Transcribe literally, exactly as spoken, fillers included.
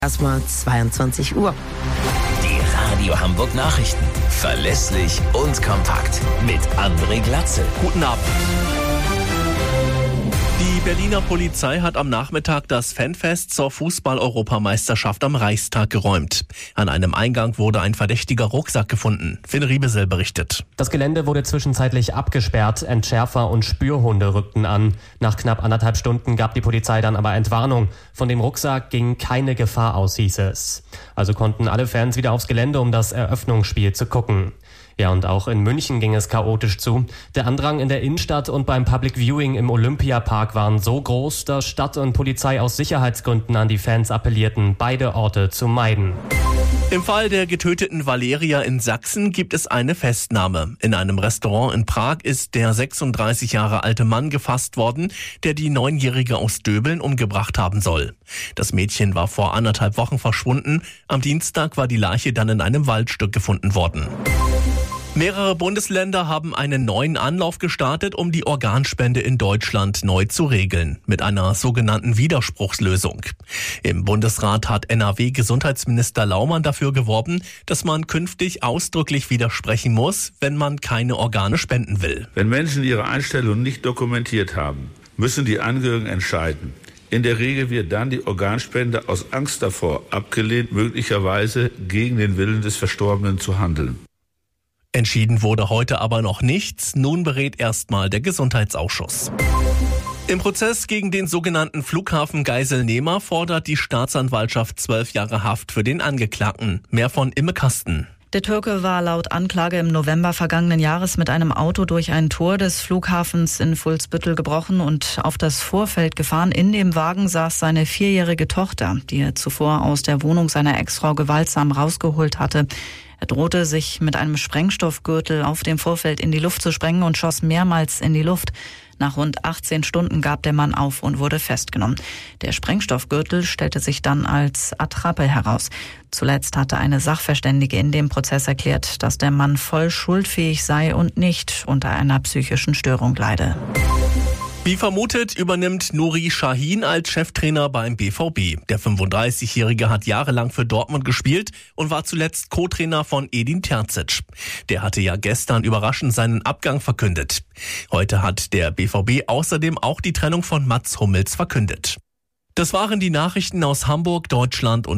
Erstmal zweiundzwanzig Uhr. Die Radio Hamburg Nachrichten. Verlässlich und kompakt. Mit André Glatzel. Guten Abend. Die Berliner Polizei hat am Nachmittag das Fanfest zur Fußball-Europameisterschaft am Reichstag geräumt. An einem Eingang wurde ein verdächtiger Rucksack gefunden. Finn Riebesel berichtet. Das Gelände wurde zwischenzeitlich abgesperrt. Entschärfer und Spürhunde rückten an. Nach knapp anderthalb Stunden gab die Polizei dann aber Entwarnung. Von dem Rucksack ging keine Gefahr aus, hieß es. Also konnten alle Fans wieder aufs Gelände, um das Eröffnungsspiel zu gucken. Ja, und auch in München ging es chaotisch zu. Der Andrang in der Innenstadt und beim Public Viewing im Olympiapark waren so groß, dass Stadt und Polizei aus Sicherheitsgründen an die Fans appellierten, beide Orte zu meiden. Im Fall der getöteten Valeria in Sachsen gibt es eine Festnahme. In einem Restaurant in Prag ist der sechsunddreißig Jahre alte Mann gefasst worden, der die Neunjährige aus Döbeln umgebracht haben soll. Das Mädchen war vor anderthalb Wochen verschwunden. Am Dienstag war die Leiche dann in einem Waldstück gefunden worden. Mehrere Bundesländer haben einen neuen Anlauf gestartet, um die Organspende in Deutschland neu zu regeln, mit einer sogenannten Widerspruchslösung. Im Bundesrat hat N R W-Gesundheitsminister Laumann dafür geworben, dass man künftig ausdrücklich widersprechen muss, wenn man keine Organe spenden will. Wenn Menschen ihre Einstellung nicht dokumentiert haben, müssen die Angehörigen entscheiden. In der Regel wird dann die Organspende aus Angst davor abgelehnt, möglicherweise gegen den Willen des Verstorbenen zu handeln. Entschieden wurde heute aber noch nichts. Nun berät erstmal der Gesundheitsausschuss. Im Prozess gegen den sogenannten Flughafen-Geiselnehmer fordert die Staatsanwaltschaft zwölf Jahre Haft für den Angeklagten. Mehr von Imme Kasten. Der Türke war laut Anklage im November vergangenen Jahres mit einem Auto durch ein Tor des Flughafens in Fuhlsbüttel gebrochen und auf das Vorfeld gefahren. In dem Wagen saß seine vierjährige Tochter, die er zuvor aus der Wohnung seiner Ex-Frau gewaltsam rausgeholt hatte. Er drohte, sich mit einem Sprengstoffgürtel auf dem Vorfeld in die Luft zu sprengen und schoss mehrmals in die Luft. Nach rund achtzehn Stunden gab der Mann auf und wurde festgenommen. Der Sprengstoffgürtel stellte sich dann als Attrappe heraus. Zuletzt hatte eine Sachverständige in dem Prozess erklärt, dass der Mann voll schuldfähig sei und nicht unter einer psychischen Störung leide. Wie vermutet, übernimmt Nuri Sahin als Cheftrainer beim B V B. Der fünfunddreißigjährige hat jahrelang für Dortmund gespielt und war zuletzt Co-Trainer von Edin Terzic. Der hatte ja gestern überraschend seinen Abgang verkündet. Heute hat der B V B außerdem auch die Trennung von Mats Hummels verkündet. Das waren die Nachrichten aus Hamburg, Deutschland und